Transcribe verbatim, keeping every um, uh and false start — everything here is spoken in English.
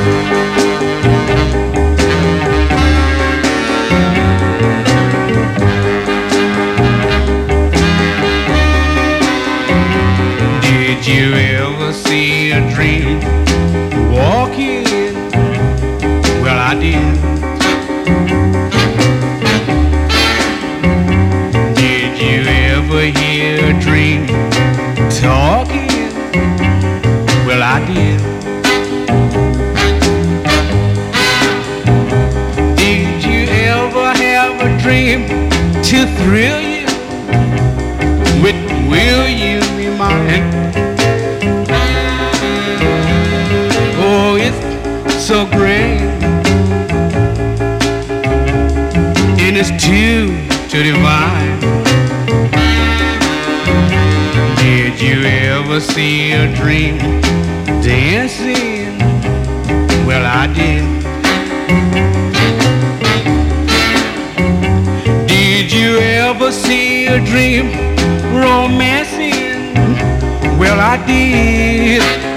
Did you ever see a dream walking? Well, I did. Did you ever hear a dream talking? Well, I did. Did you ever have a dream to thrill you with will you be mine? Oh, it's so great, and it's too, too divine. Did you ever see a dream dancing? Well, I did. Did you ever see a dream romancing? Well, I did.